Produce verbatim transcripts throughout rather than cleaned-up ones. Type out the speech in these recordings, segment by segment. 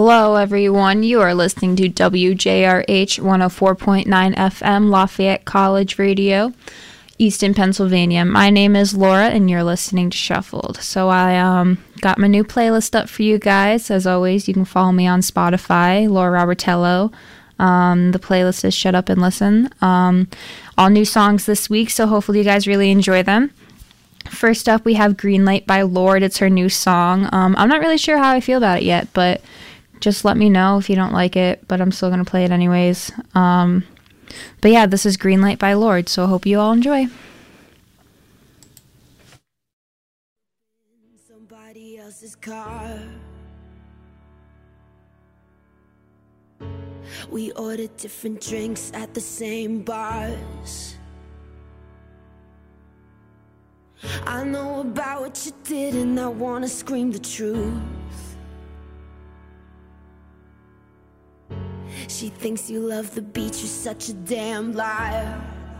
Hello, everyone. You are listening to W J R H one oh four point nine F M, Lafayette College Radio, Easton, Pennsylvania. My name is Laura, and you're listening to Shuffled. So I um got my new playlist up for you guys. As always, you can follow me on Spotify, Laura Robertello. Um, the playlist is Shut Up and Listen. Um, all new songs this week, so hopefully you guys really enjoy them. First up, we have Green Light by Lorde. It's her new song. Um, I'm not really sure how I feel about it yet, but just let me know if you don't like it, but I'm still going to play it anyways. Um, but yeah, this is Green Light by Lorde, so I hope you all enjoy. Somebody else's car. We ordered different drinks at the same bars. I know about what you did and I wanna scream the truth. She thinks you love the beach, you're such a damn liar.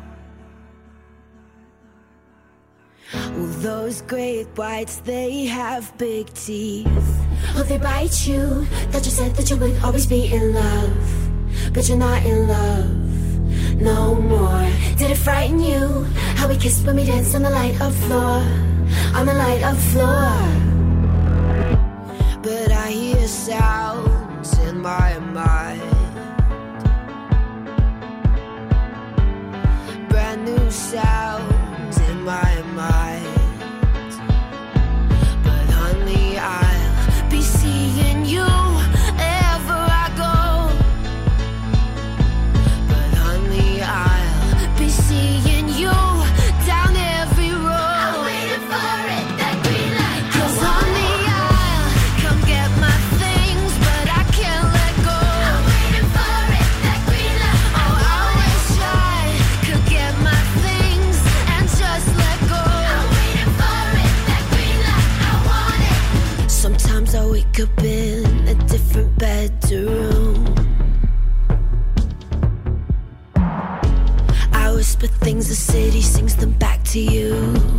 Well, those great whites, they have big teeth. Oh, they bite you. Thought you said that you would always be in love, but you're not in love no more. Did it frighten you how we kissed when we danced on the light of floor, on the light of floor? But I hear sounds in my mind, brand new sounds in my mind. But honey, I'll be seeing you ever I go. But honey, I'll be seeing you down every road. I'm waiting for it, that green light. 'Cause honey, I'll come get my things, but I can't let go. I'm waiting for it, that green light. Oh, I wish I could get my things and just let go. I'm waiting for it, that green light. I want it. Sometimes I wake up in a different bedroom. I whisper things, the city sings them back to you.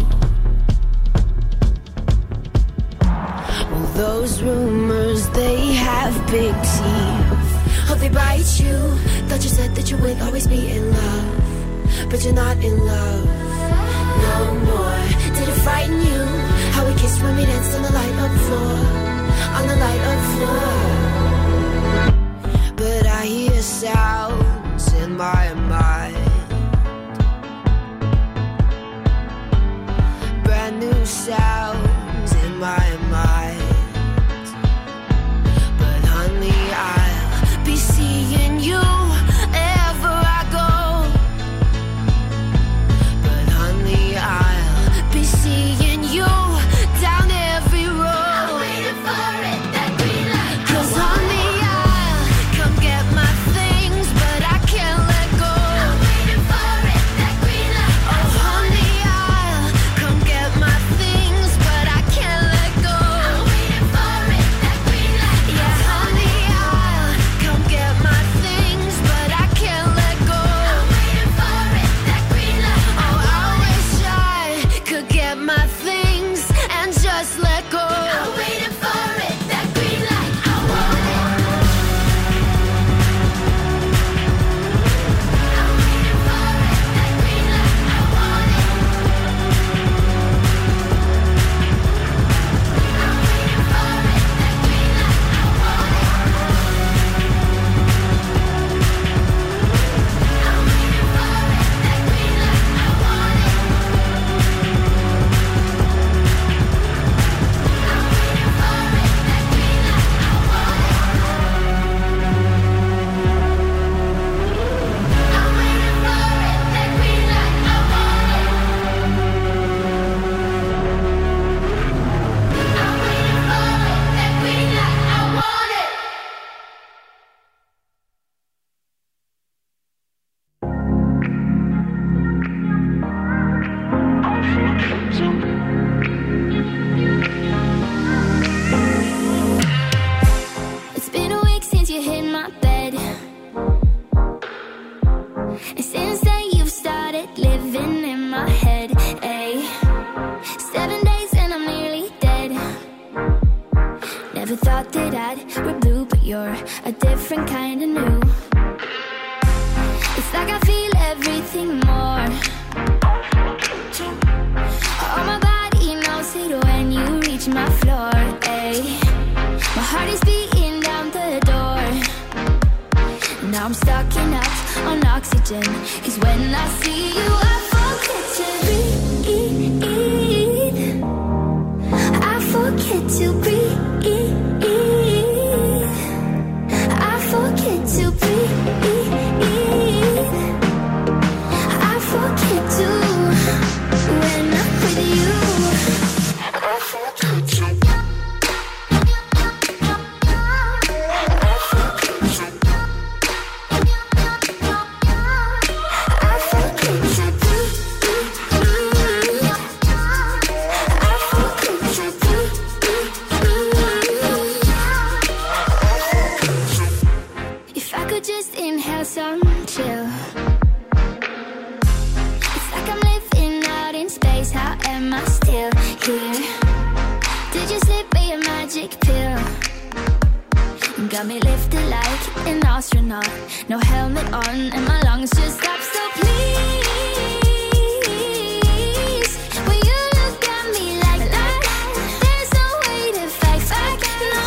Well, those rumors, they have big teeth. Oh, they bite you. Thought you said that you would always be in love, but you're not in love no more. Did it frighten you how we kissed when we danced on the light of floor, on the light of floor? But I hear sounds in my mind, brand new sounds in my mind. But honey, I'll be seeing you ever I go. But honey, I'll be seeing you down every road. I'm waiting for it, that green light. 'Cause honey, I'll come get my things, but I can't let go. new. It's like I feel everything more. Oh, my body knows it when you reach my floor, ayy. My heart is beating down the door. Now I'm stuck in up on oxygen. Cause when I see you, I forget to breathe. I forget to breathe. I forget to breathe. I forget to when I'm with you. I forget to. Just inhale some chill. It's like I'm living out in space. How am I still here? Did you slip me a magic pill? Got me lifted like an astronaut. No helmet on and my lungs just stop. So please, when you look at me like that, there's no way to fight back. No.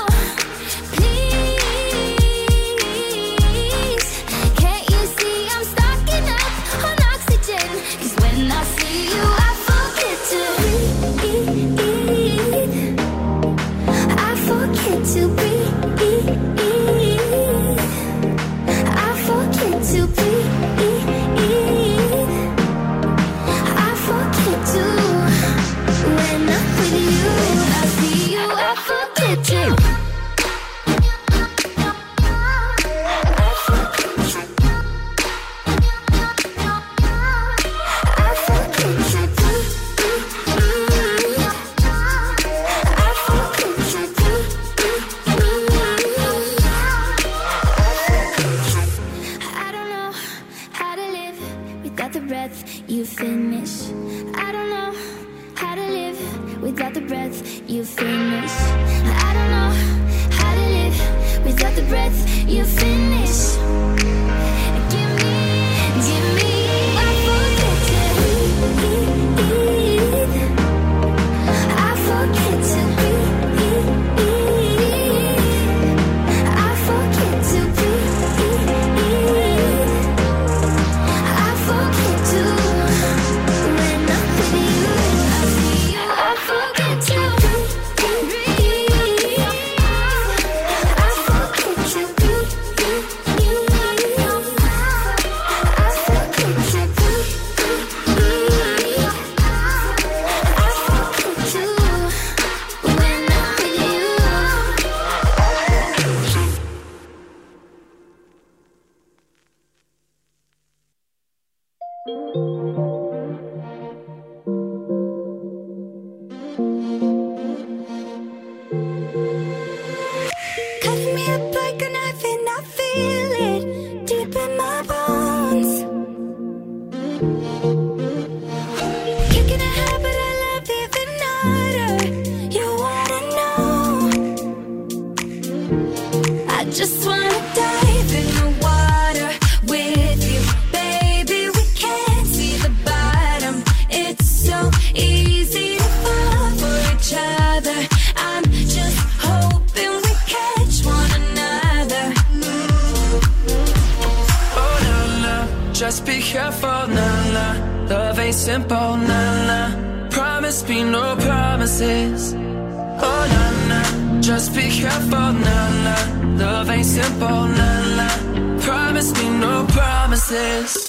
You finish. I don't know how to live without the breath you finish. I don't know how to live without the breath you finish. Give me, give me, I forget to breathe. I forget to breathe. I forget to breathe. I forget to. Just be careful, nah, nah. Love ain't simple, nah, nah. Promise me no promises. Oh, nah, nah. Just be careful, nah, nah. Love ain't simple, nah, nah. Promise me no promises.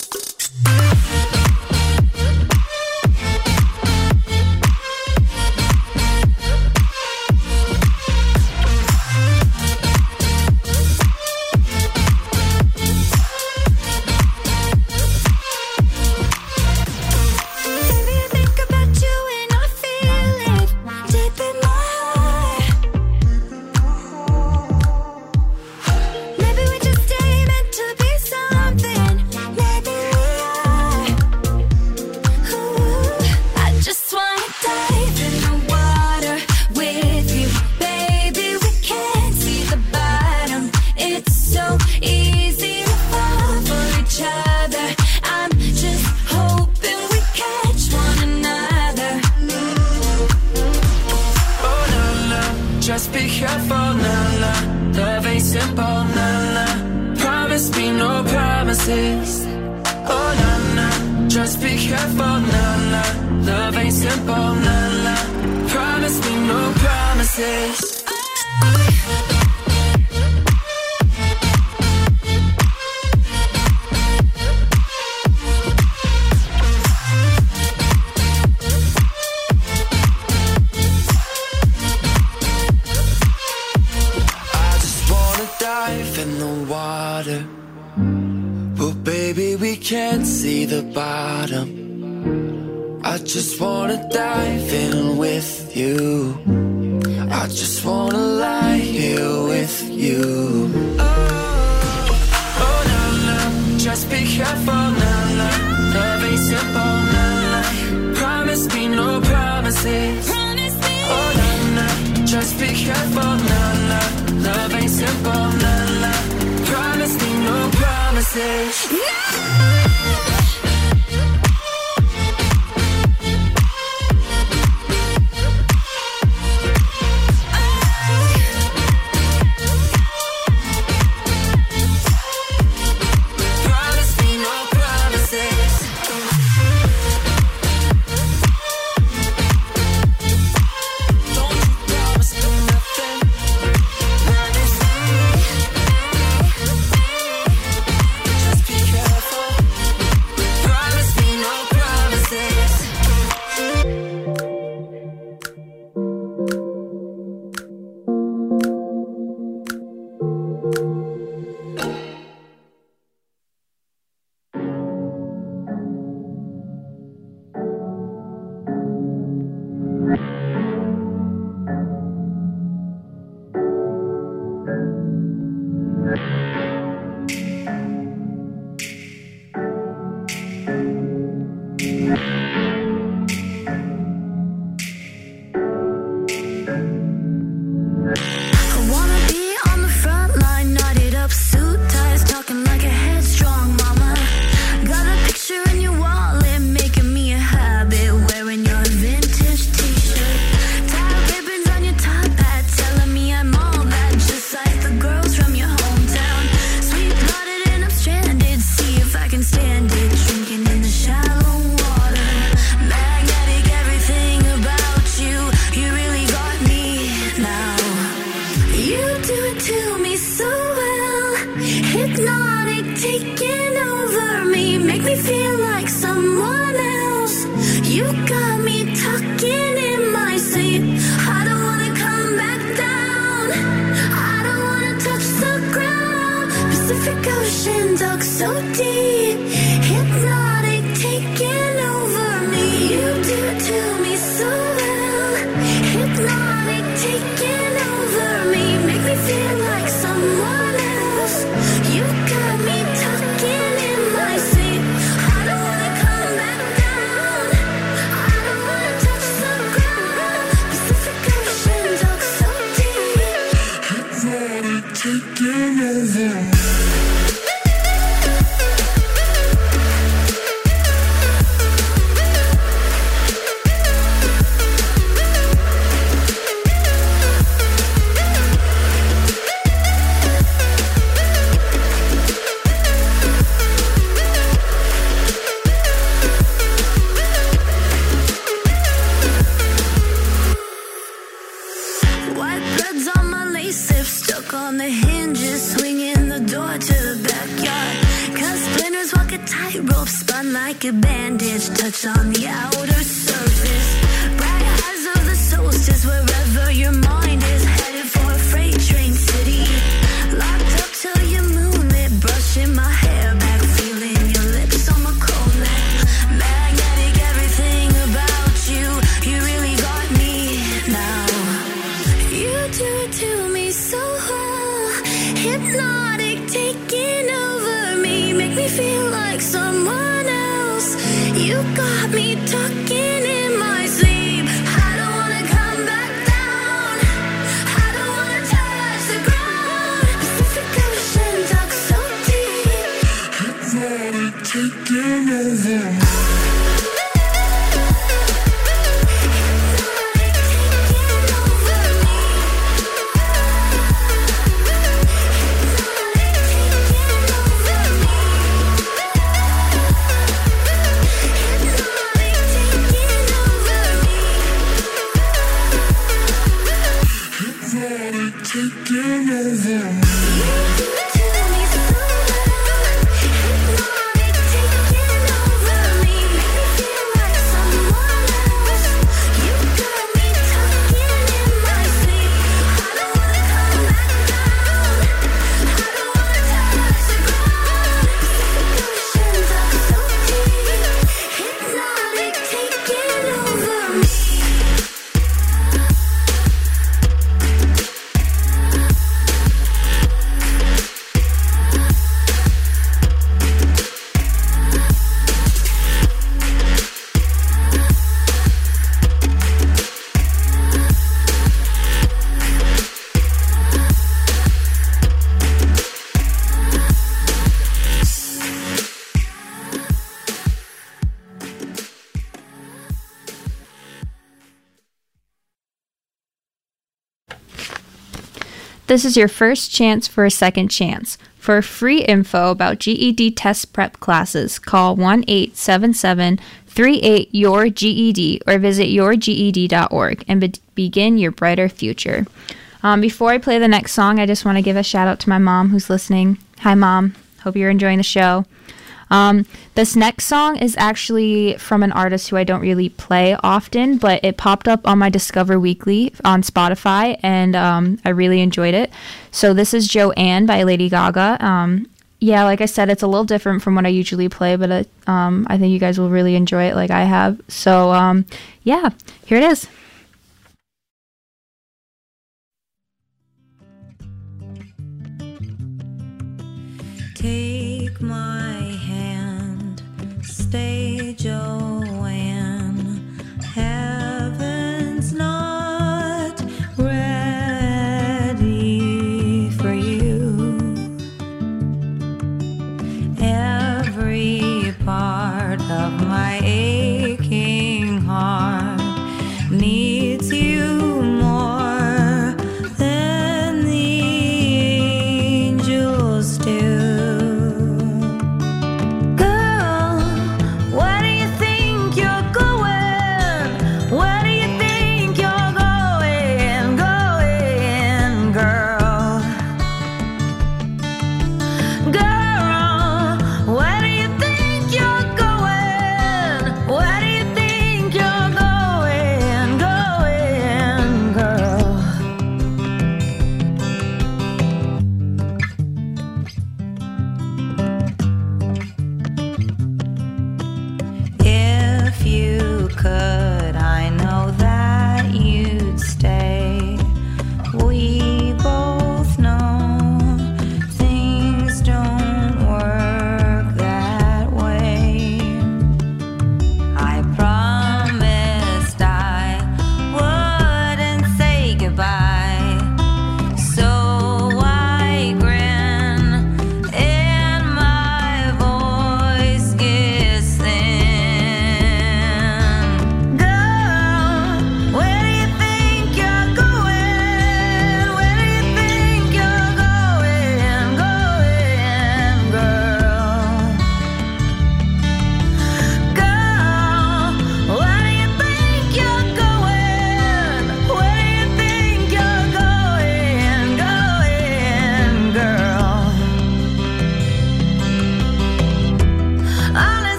Maybe we just stay meant to be something. Maybe we be no promises. Oh na na, just be careful, na na. Love ain't simple, na na. Promise me no promises. Can't see the bottom. I just wanna dive in with you. I just wanna lie here with you. Oh, oh na na, just be careful, na na. Love ain't simple, na na. Promise me no promises. Oh na na, just be careful, na na. Love ain't simple, na na. Promise me no promises. No! Over This is your first chance for a second chance. For free info about G E D test prep classes, call one eight seven seven, three eight, Y O U R, G E D or visit your G E D dot org and be- begin your brighter future. Um, before I play the next song, I just want to give a shout out to my mom who's listening. Hi, Mom. Hope you're enjoying the show. Um, this next song is actually from an artist who I don't really play often, but it popped up on my Discover Weekly on Spotify, and um, I really enjoyed it. So this is Joanne by Lady Gaga. Um, yeah, like I said, it's a little different from what I usually play, but it, um, I think you guys will really enjoy it like I have. So um, yeah, here it is. Take my hand, stay Joanne, heaven's not ready for you. Every part of my aching heart needs you more than the angels do.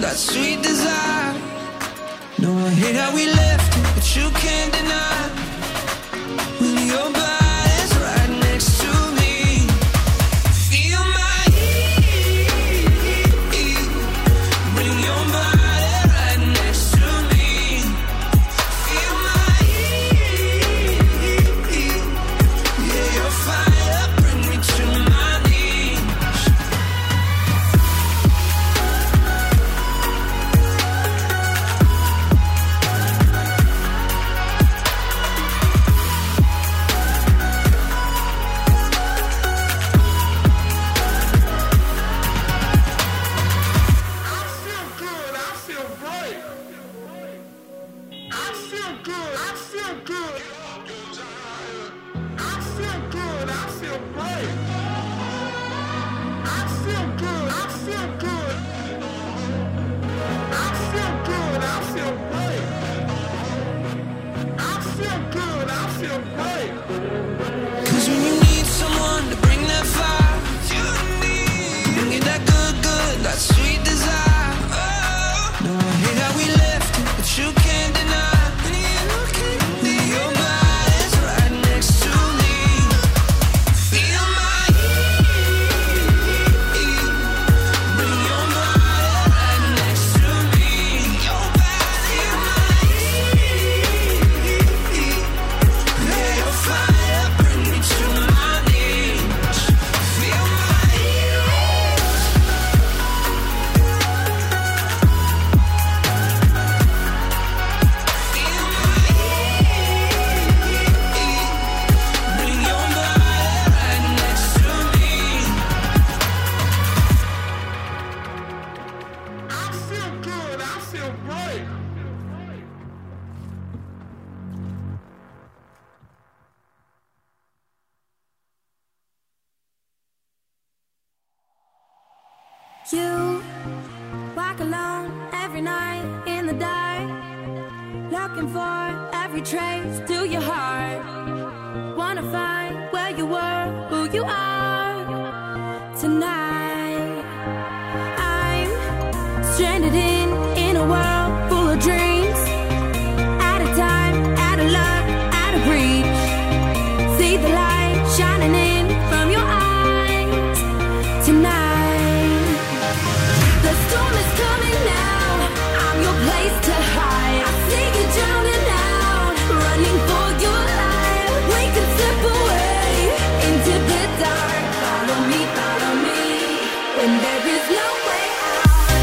that sweet desire. No, I hate how we left, but you can't deny. When your body's right next to me, feel my heat. Bring your body right next to me. Feel my heat. Yeah, your fire bring me to my knees. Cause when you need someone to bring that fire, you need bring it that good, good, that sweet desire. Oh, no, I hate how we left it, but you can't deny. Your body's right next to me. Feel my heat. Bring your body right next to me. Your body, feel my heat. Yeah, your fire bring me to my knees. Feel my heat. Feel my heat. Bring your body right next to me. I feel good, I feel great. You walk alone every night in the dark, looking for every trace to your heart. Wanna find where you were, who you are tonight. I'm stranded in in a world full of dreams. Out of time, out of love, out of reach. See the light shining in from your eyes tonight. The storm is coming now. I'm your place to hide. I see you drowning out, running for your life. We can slip away into the dark. Follow me, follow me. When there is no way out.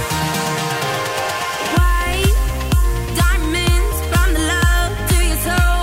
White diamonds from the love to your soul.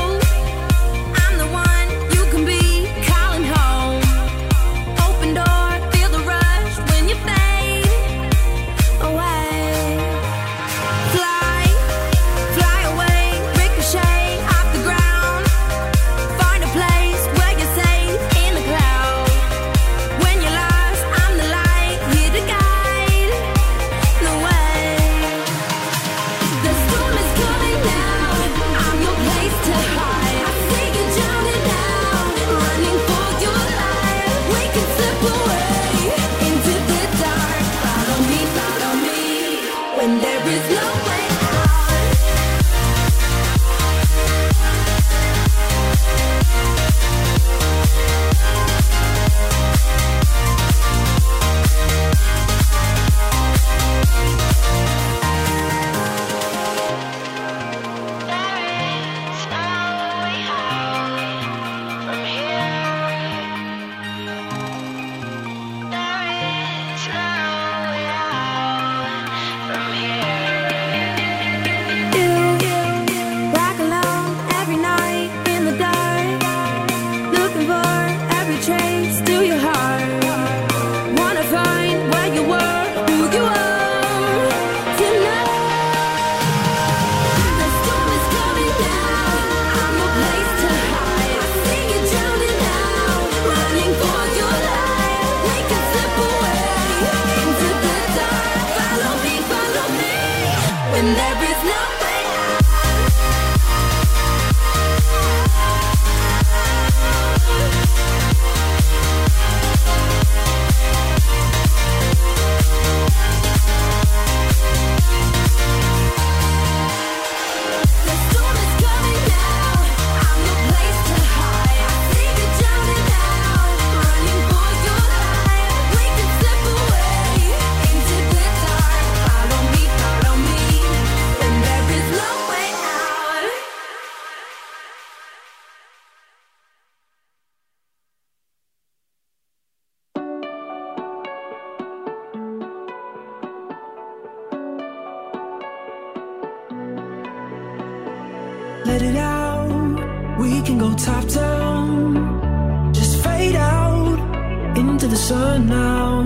go top down, just fade out into the sun now.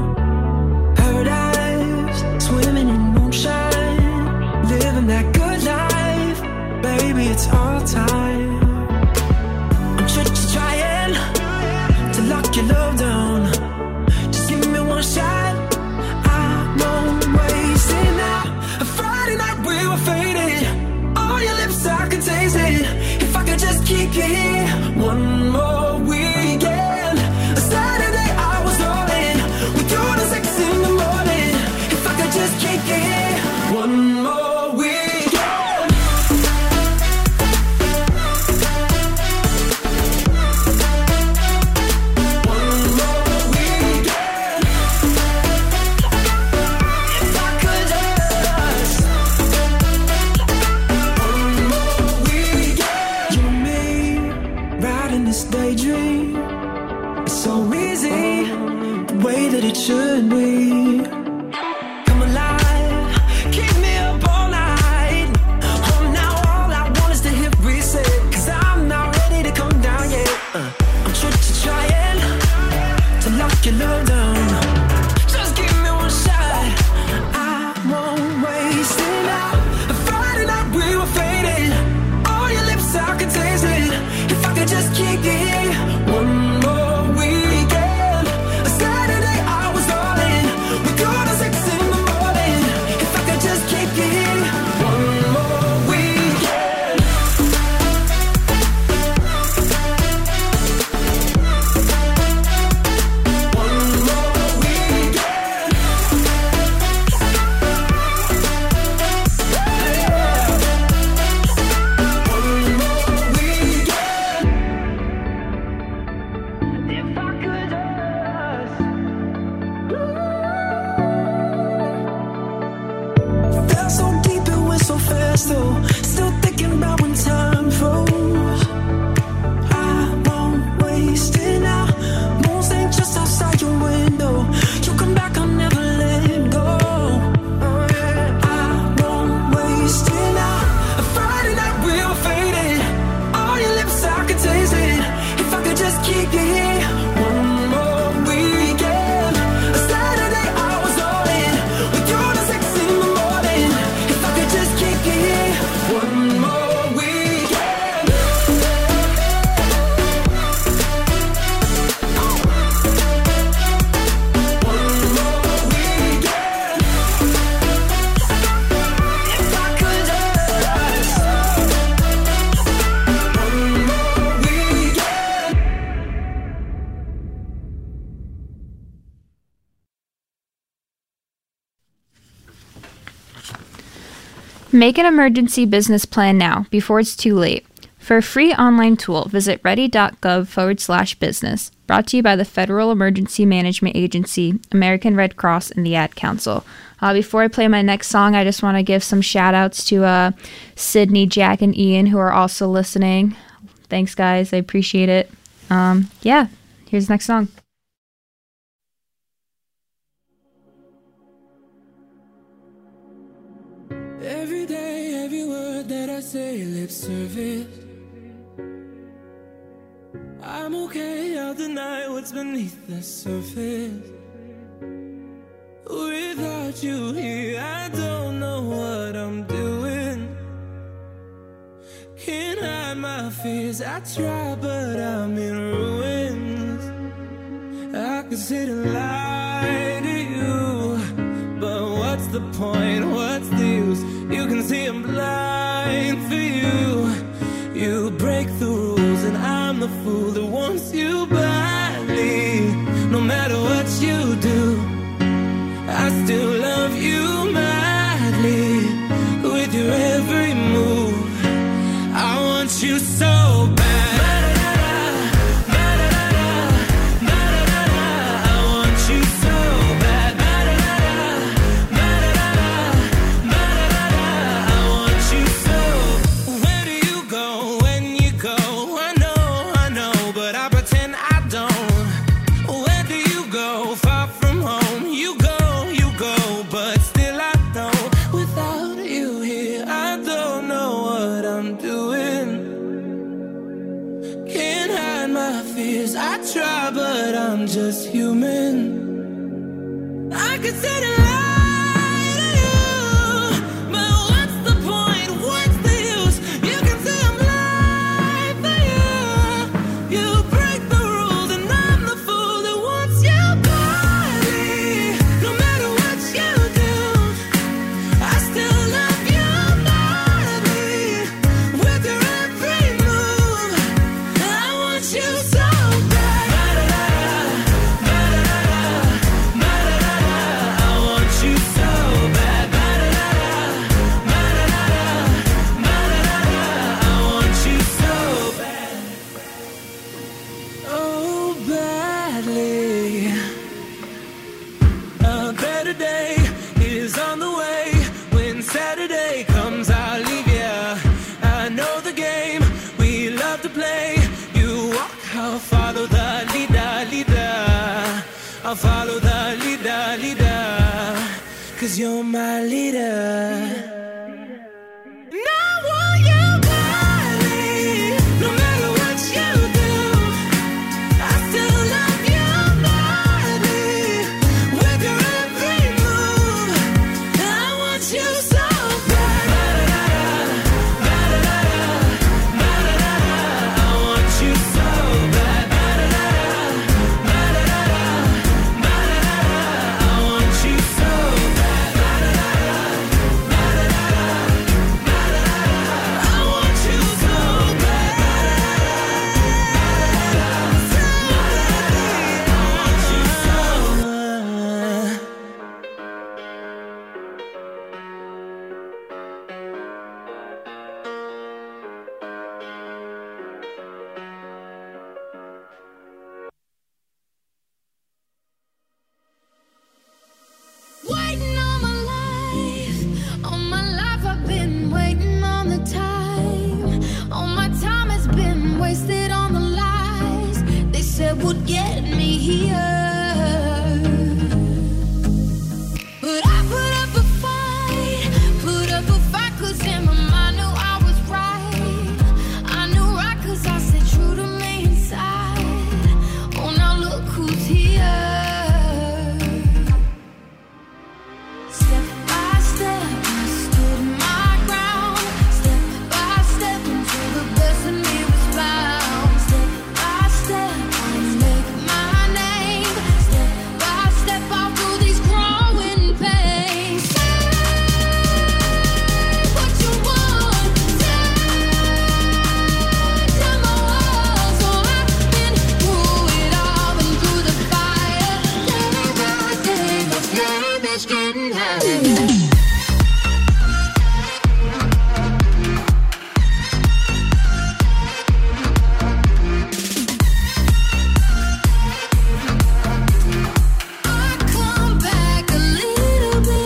Paradise, swimming in moonshine, living that good life, baby, it's all time. I'm just trying to lock your love down. Just give me one shot, I won't waste it now. A Friday night we were faded, on your lips I can taste it. If I could just keep you here one more weekend. A Saturday I was all in, we do the six in the morning. If I could just keep you here one more weekend. One more weekend. If I could just one more weekend. You and me, riding this daydream. It's so easy, the way that it should be. Come alive, keep me up all night. Oh, now all I want is to hit reset, cause I'm not ready to come down yet. uh, I'm just trying to lock your love down. Just give me one shot, I won't waste it now. A Friday night we were faded, on your lips I could taste it. If I could just keep you here one more weekend. A Saturday I was all in, we go to six in the morning. If I could just keep you here one more weekend. One more weekend. One more weekend. If I could just felt so deep, it went so fast though. Still thinking about when time froze. I won't waste it now. Moon's ain't just outside your window. You come back, I'll never let go. Oh, yeah. I won't waste it now. A Friday night we were faded, on your lips I could taste it. If I could just keep you here one more weekend. A Saturday I was all in, we do the six in the morning. If I could just keep you here one more weekend. One more weekend. If I could just one more weekend. Make an emergency business plan now before it's too late. For a free online tool, visit ready.gov forward slash business. Brought to you by the Federal Emergency Management Agency, American Red Cross, and the Ad Council. Uh, before I play my next song, I just want to give some shout outs to uh, Sydney, Jack, and Ian, who are also listening. Thanks, guys. I appreciate it. Um, yeah, here's the next song. Every day, every word that I say, lip service. I'm okay, I'll deny what's beneath the surface. Without you here, I don't know what I'm doing. Can't hide my fears, I try, but I'm in ruins. I could sit and lie to you, but what's the point, what's the use? You can see I'm blind for you. You break the rules and I'm the fool that wants you badly. No matter what you do, I still love you madly. With your every move, I want you so bad. I want you so bad. I I'm just human. I could say the lie to you, but what's the point? What's the use? You can say I'm lying for you. You break the rules and I'm the fool that wants you badly. No matter what you do, I still love you madly. With your every move, I want you so bad. I want you so bad. I want you so bad. Oh, badly. A better day is on the way. When Saturday comes, I'll leave ya. I know the game we love to play. You walk, I'll follow the leader, leader. I'll follow the leader, leader. Cause you're my leader. And I want you badly. No matter what you do, I still love you madly. With your every move, I want you so bad. I want you so bad. I want you so bad. I want you so bad. I want you so bad. Waiting all my life, all my life I've been waiting on the time. All my time has been wasted on the lies they said would get me here. But I put up a fight, put up a fight, cause in my mind knew I was right. I knew right cause I stayed true to me inside. Oh, now look who's here. Step by step, I stood my ground. Step by step, until the best in me was found. Step by step, I make my name. Step by step, all through these growing pains. Say what you want, say tell my walls. So I've been through it all, been through the fire. Day by day, the flame is getting higher. I come back a little bit.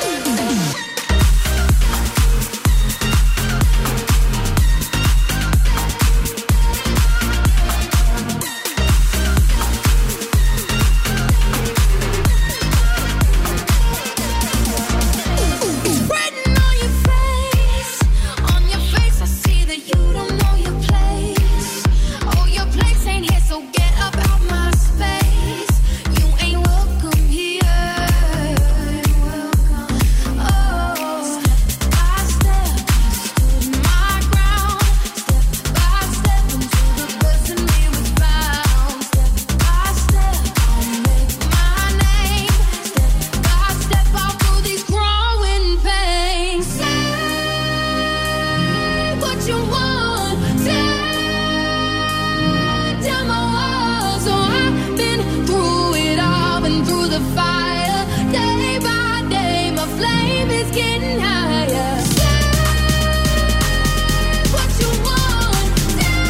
Written on your face, on your face I see that you don't know your place. Oh, your place ain't here, so get up out my space. You ain't welcome here. Oh, step by step, I stood my ground. Step by step, until the best in me was found. Step by step, I make my name. Step by step, all through these growing pains. Say what you want, say tell my walls. So I've been through it all, been through the fire. Day by day, my flame is getting higher. Say what you want, say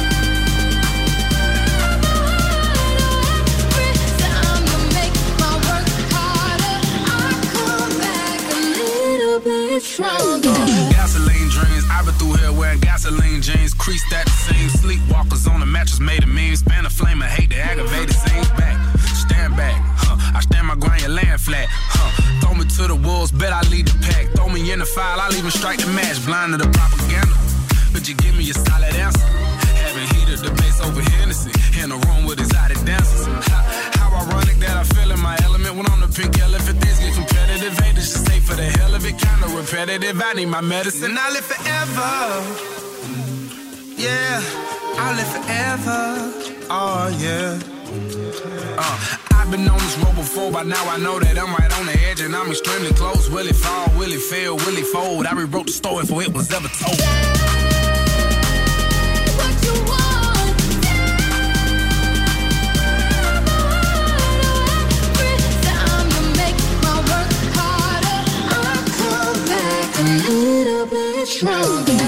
every time you make my work harder. I come back a little bit stronger. Gasoline dreams, I've been through here wearing gasoline jeans. Creased at the seams, sleepwalkers on the mattress made a meme. Span a flame of hate, the aggravated scenes back. Stand back, huh? I stand my ground, you're laying flat, huh? Throw me to the wolves, bet I lead the pack. Throw me in the file, I'll even strike the match. Blind to the propaganda, could you give me a solid answer? Haven't heated the base over Hennessy in a room with exotic dancers. Ha, that if I need my medicine, I live forever. Yeah, I live forever. Oh yeah. Uh, I've been on this road before, by now I know that I'm right on the edge and I'm extremely close. Will it fall? Will it fail? Will it fold? I rewrote the story before it was ever told. What you want? Every time you make my work harder, I come back a little bit stronger.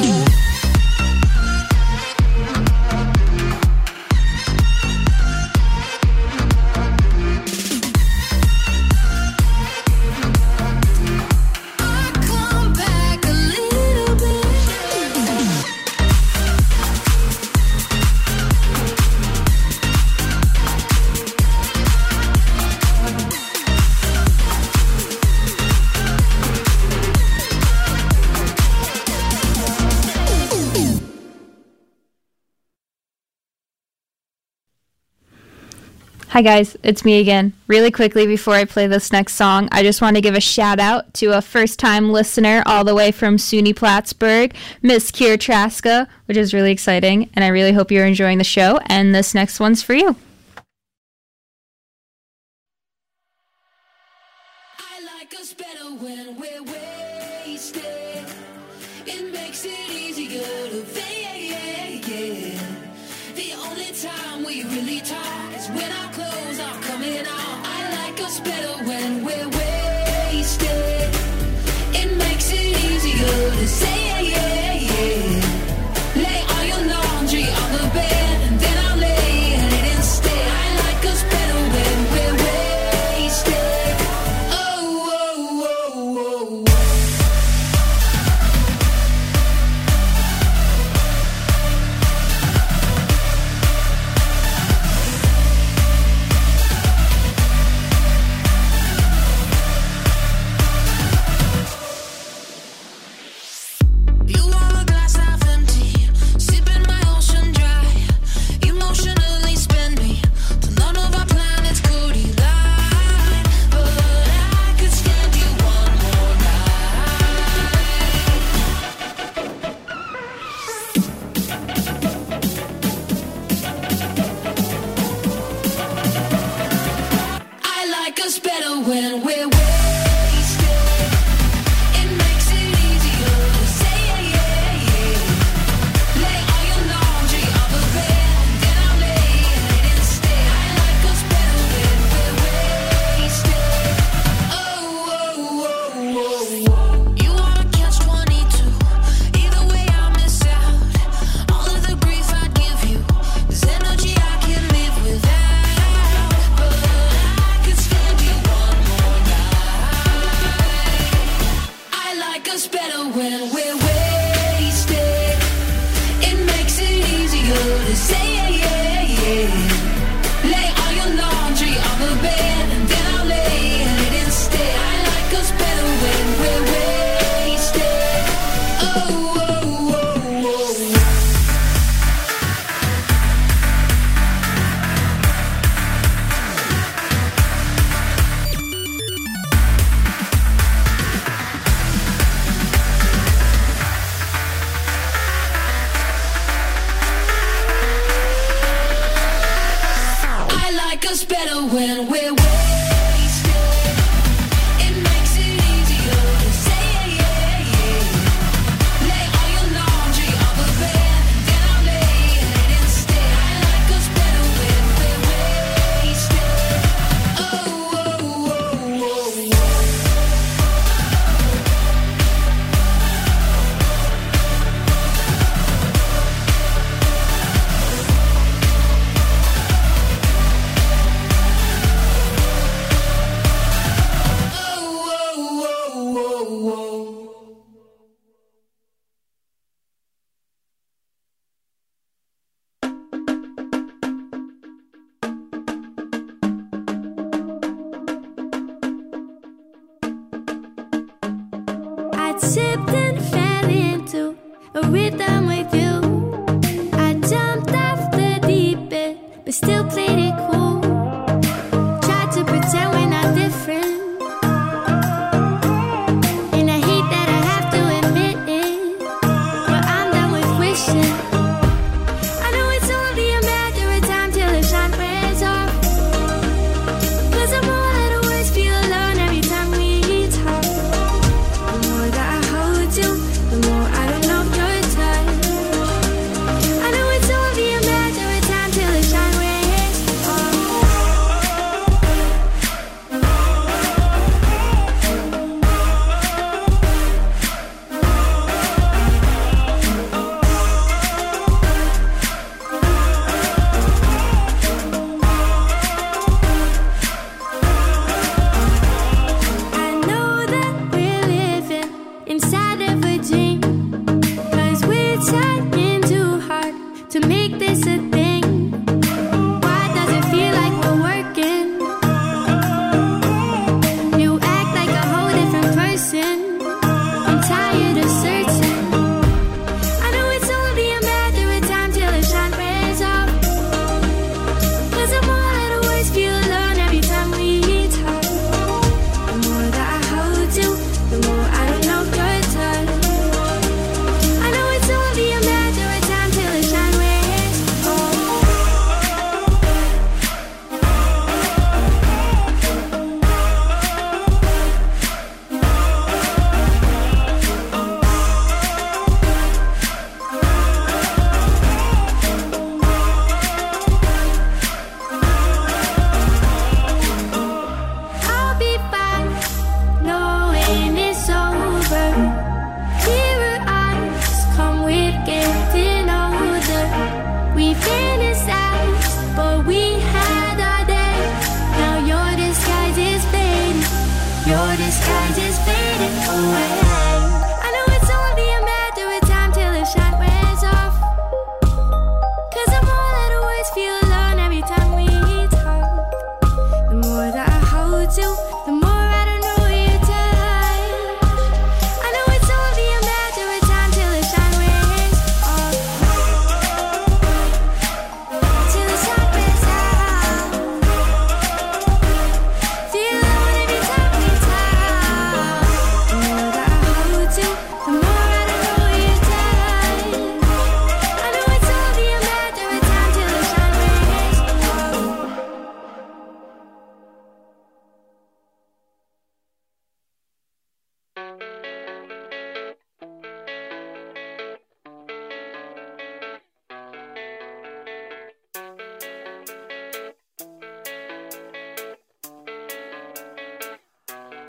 Hi guys, it's me again. Really quickly before I play this next song, I just want to give a shout out to a first time listener all the way from SUNY Plattsburgh, Miss Kier Traska, which is really exciting, and I really hope you're enjoying the show, and this next one's for you. I like us better when we're wasted. It makes it easier to fake. The only time we really talk is when our clothes are coming off. I like us better when we're wasted. It makes it easier to say. Lay all your laundry on the bed and then I'll lay in it instead. I like us better when we're wasted. Oh, oh, oh, oh. You want a glass half empty, sipping my ocean dry. Emotionally spend me till none of our planets could collide. But I could stand you one more night. I like us better when we're wasted. It makes it easier to say. Lay all your laundry on the bed and then I'll lay in it instead. I like us better when we're wasted. Oh, oh, oh, oh, oh. You wanna catch twenty-two. Either way I'll miss out. All of the grief I'd give you is energy I can live without. But I could stand you one more night. I like us better when we're wasted. It makes it easier to say. Lay all your laundry on the bed and then I'll lay in it instead. I like us better when we're wasted. Oh, oh, oh, oh. I like us better when we're wasted. It makes it easier to say. Lay all your laundry on the bed and then I'll lay in it instead. I like us better when we're wasted. Oh, oh, oh, oh, oh. I tipped and fell into a rhythm with you. I jumped off the deep end, but still played it cool. Tried to pretend we're not different, and I hate that I have to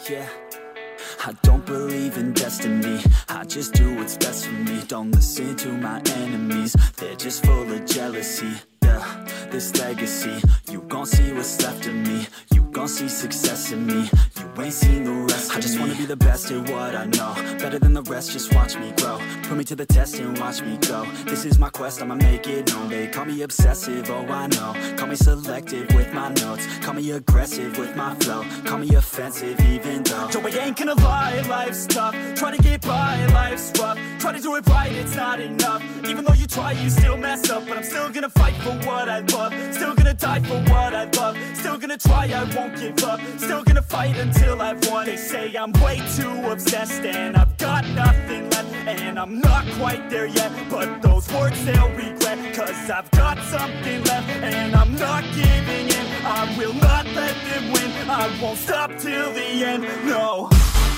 yeah. I don't believe in destiny, I just do what's best for me. Don't listen to my enemies, they're just full of jealousy. Yeah, this legacy, you gon' see what's left of me. You gon' see success in me, you ain't seen the rest of me. I just wanna be the best at what I know, better than the rest, just watch me grow. Put me to the test and watch me go. This is my quest, I'ma make it known. They call me obsessive, oh I know. Call me selective with my notes, call me aggressive with my flow. Call me offensive even though Joe, I ain't gonna lie, life's tough. Try to get by, life's rough. Try to do it right, it's not enough. Even though you try, you still mess up. But I'm still gonna fight for what I love, still gonna die for what I love. Still gonna try, I won't give up. Still gonna fight until I've won. They say I'm way too obsessed and I've got nothing left, and I'm not quite there yet, but those words they'll regret. Cause I've got something left and I'm not giving in. I will not let them win, I won't stop till the end, no.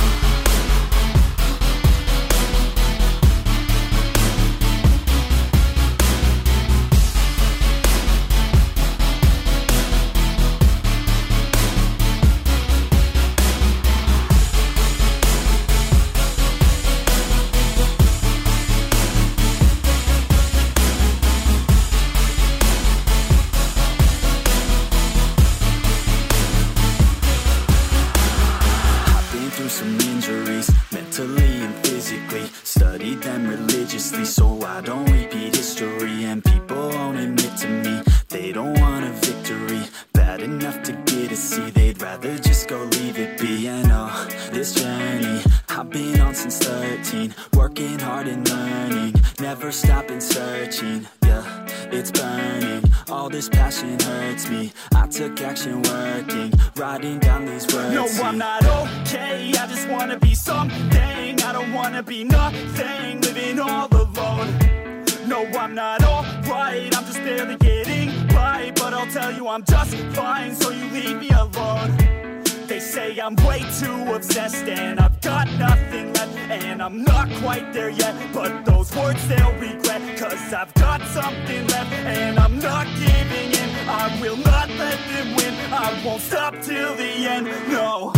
Some injuries, mentally and physically. Studied them religiously so I don't repeat history. And people won't admit to me they don't want a victory bad enough to get a C. They'd rather just go leave it be. And oh, this journey I've been on since thirteen, working hard and learning, never stopping searching. Yeah, it's burning, all this passion hurts me. I took action working, writing down these words. No, I'm not okay, I just wanna be something. I don't wanna be nothing, living all alone. No, I'm not alright, I'm just barely getting by. But I'll tell you I'm just fine, so you leave me alone. They say I'm way too obsessed and I've got nothing left, and I'm not quite there yet, but those words they'll regret. Cause I've got something left and I'm not giving in. I will not let them win, I won't stop till the end, no.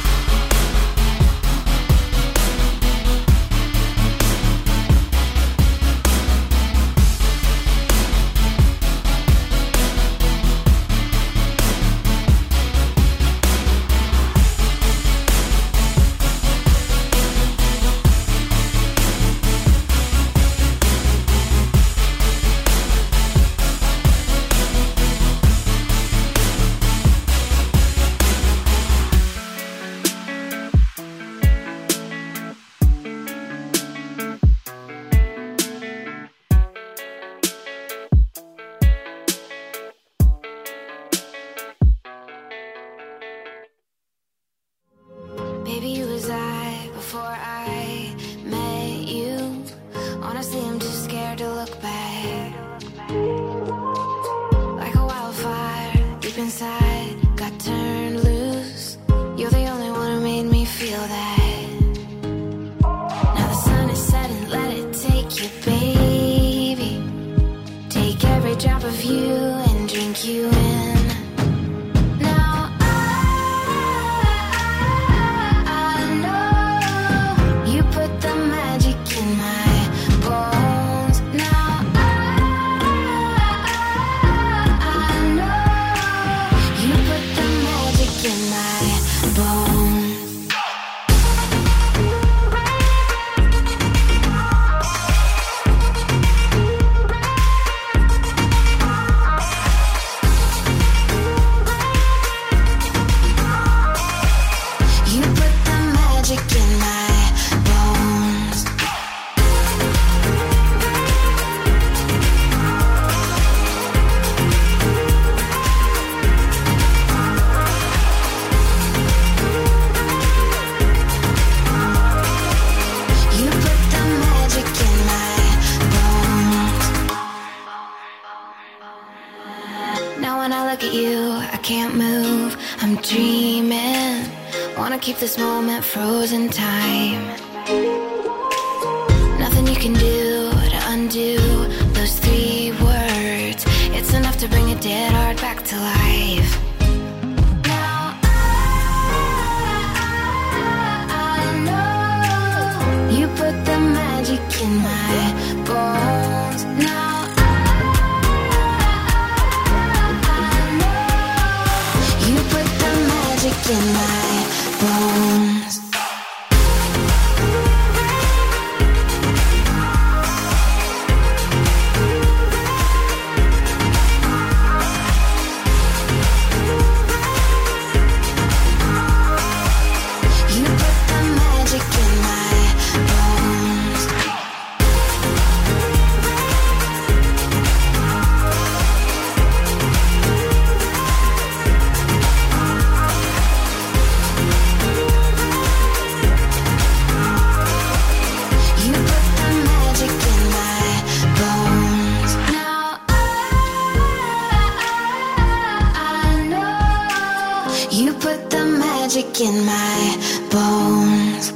Keep this moment frozen time. Nothing you can do to undo those three words. It's enough to bring a dead heart back to life. Now I magic in my bones. You put the magic in my bones. You put the magic in my bones. Now I, I know you put the magic in my bones.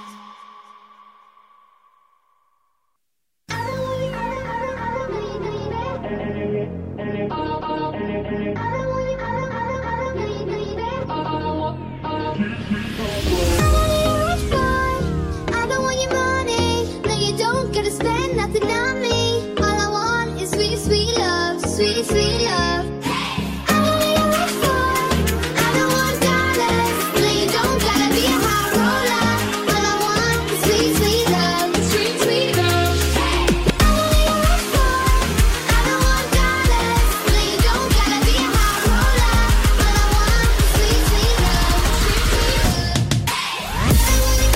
I don't want your money. No, you don't gotta spend nothing on me. All I want is sweet, sweet love, sweet, sweet love. I don't need a rich boy. I don't want dollars. No, you don't gotta be a high roller. All I want is sweet, sweet love, sweet, sweet love. I don't need a rich boy. I don't want dollars. No, you don't gotta be a high roller. All I want is sweet, sweet love, sweet, sweet love.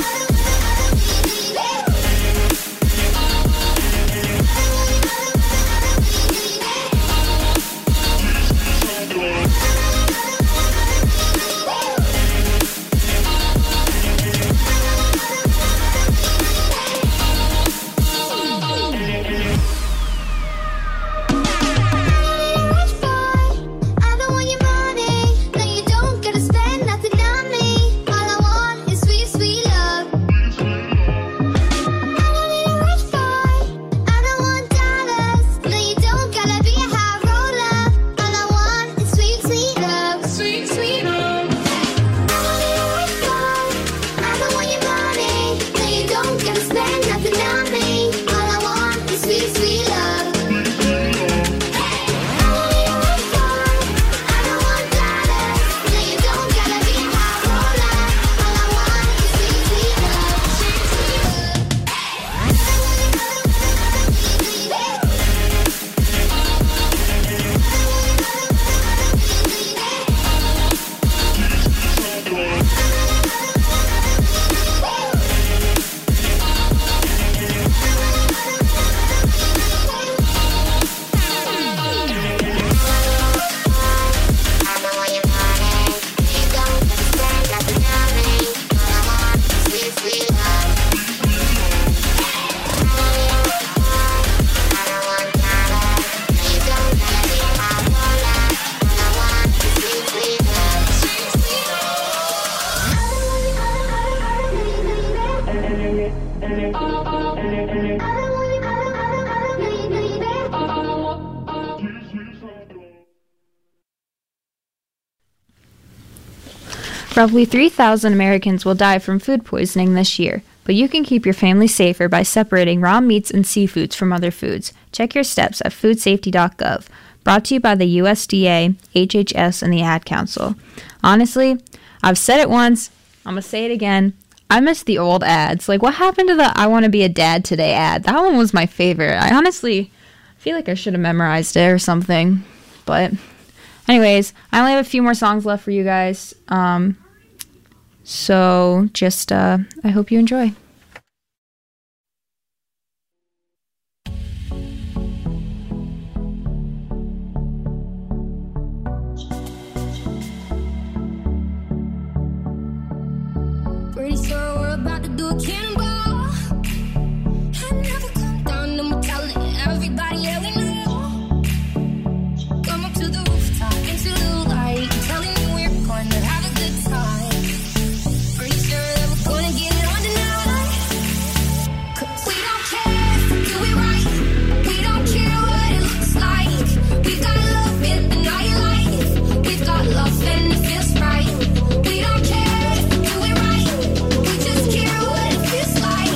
I don't want your money. No, you don't gotta spend nothing on me. All I want is sweet, sweet love. I don't need a rich boy. I don't want dollars. No, you don't gotta be a high roller. All I want is sweet, sweet love. Sweet, sweet love. I don't need a rich boy. I don't want your money. No, you don't gotta spend nothing on me. All I want is sweet, sweet love. I don't need a rich boy. I don't want dollars. No, you don't gotta be a high roller. All I want is sweet, sweet love. Sweet, sweet love. Roughly three thousand Americans will die from food poisoning this year, but you can keep your family safer by separating raw meats and seafoods from other foods. Check your steps at food safety dot gov. Brought to you by the U S D A, H H S, and the Ad Council. Honestly, I've said it once, I'm going to say it again. I miss the old ads. Like, what happened to the I Want to Be a Dad Today ad? That one was my favorite. I honestly feel like I should have memorized it or something. But anyways, I only have a few more songs left for you guys. Um, so just, uh, I hope you enjoy. Pretty sure we're about to do a cannonball. I never come down, I'ma tell it everybody, yeah, we know. Come up to the rooftop, into the light, telling you we're going to have a good time. Pretty sure that we're gonna get it on tonight. 'Cause we don't care if we do it right. We don't care what it looks like. We got love in the nightlife. We've got love and it feels right. We don't care if we do it right. We just care what it feels like.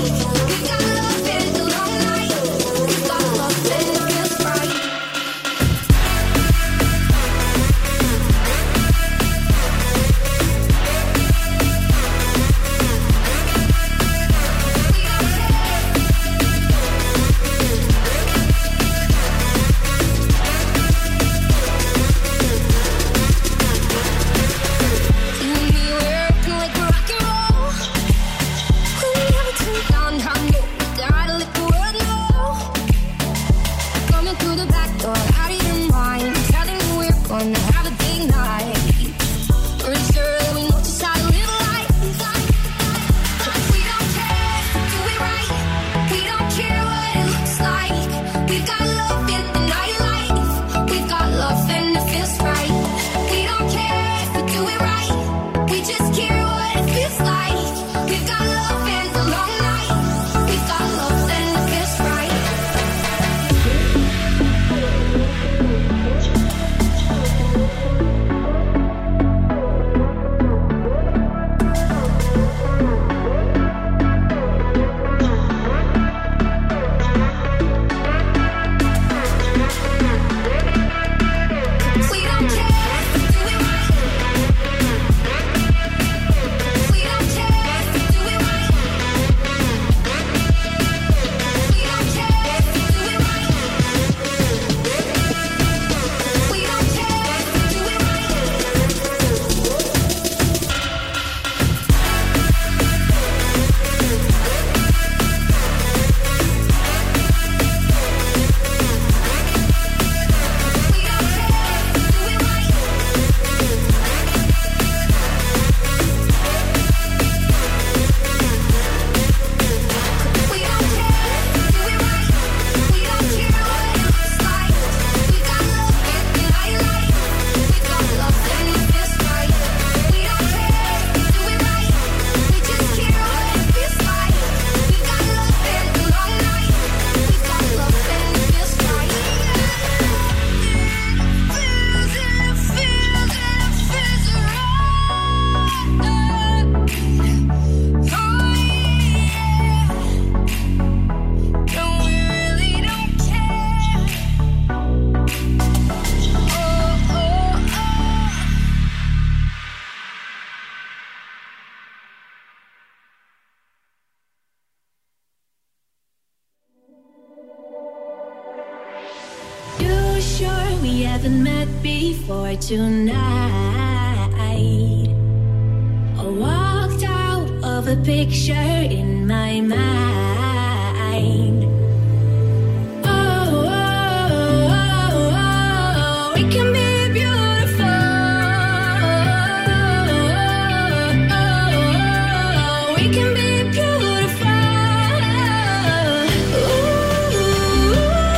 haven't met before tonight. I walked out of a picture in my mind. Oh, oh, oh, oh, it can be beautiful. Oh, oh, it can be beautiful. Ooh,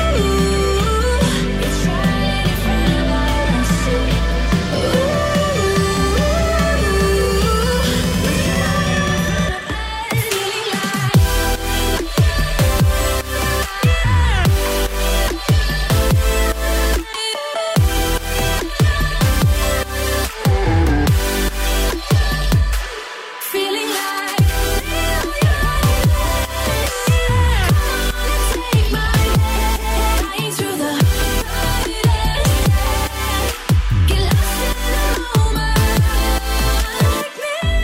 it's right in front of us. Feeling like take my hand, flying through the get lost in the moment like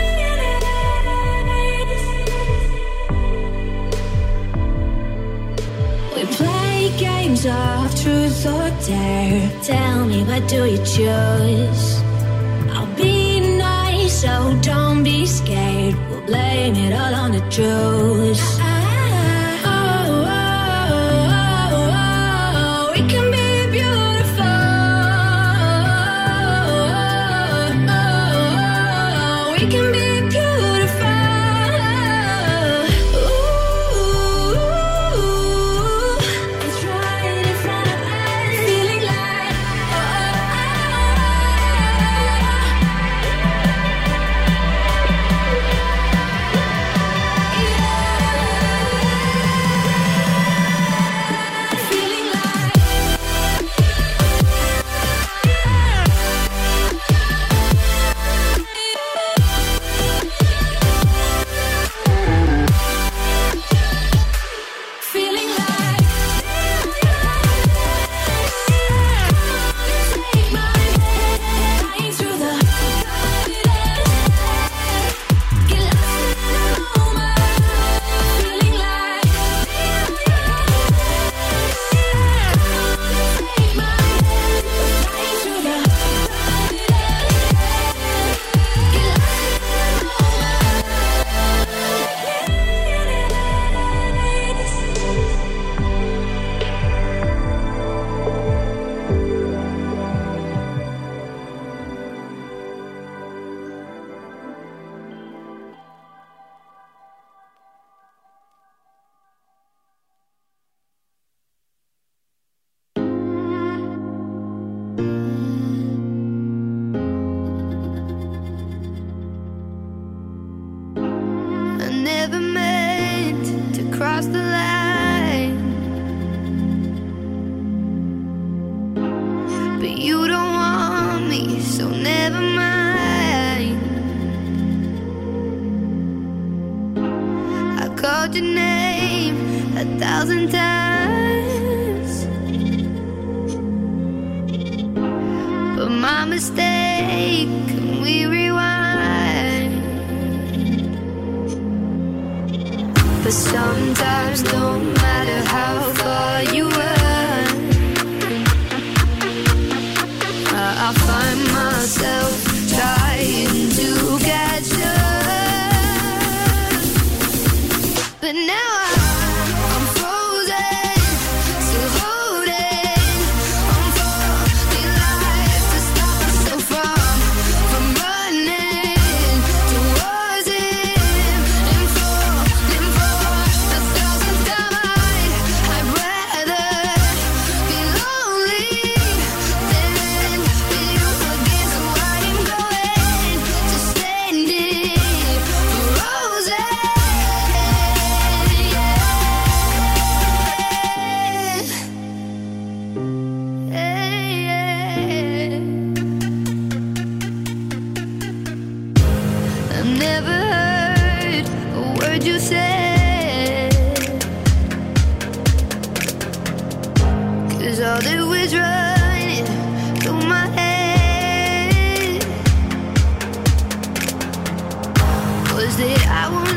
millionaires. We play games of truth or dare. Tell me, what do you choose? I'll be nice, so don't be scared. We'll blame it all on the juice. Oh, oh, oh, oh, it can be beautiful. Oh, it can be beautiful. Ooh, it's right in front of us. Feeling like feeling like feeling like take my hand, flying through the get lost in the moment. Feeling like take my hand, flying through the get I never meant to cross the line, but you don't want me, so never mind. I called your name a thousand times, but my mistake, can we rewind? But sometimes, no matter how far you run, I, I find myself trying to catch up. But now I, I'm frozen, still holding on for dear life to stop myself from, from running towards him and falling for the thousandth time. I, I'd rather be lonely than be you again. So I am going to stand it frozen. I've never heard a word you said, 'cause all that was running through my head was that I won't